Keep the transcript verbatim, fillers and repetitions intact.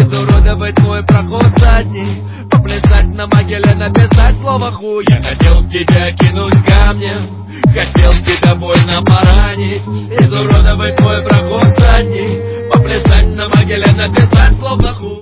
изуродовать мой проход задний, поплясать на могиле, написать слово хуй. Я хотел в тебя кинуть камнем, хотел тебя больно поранить, изуродовать мой проход задний,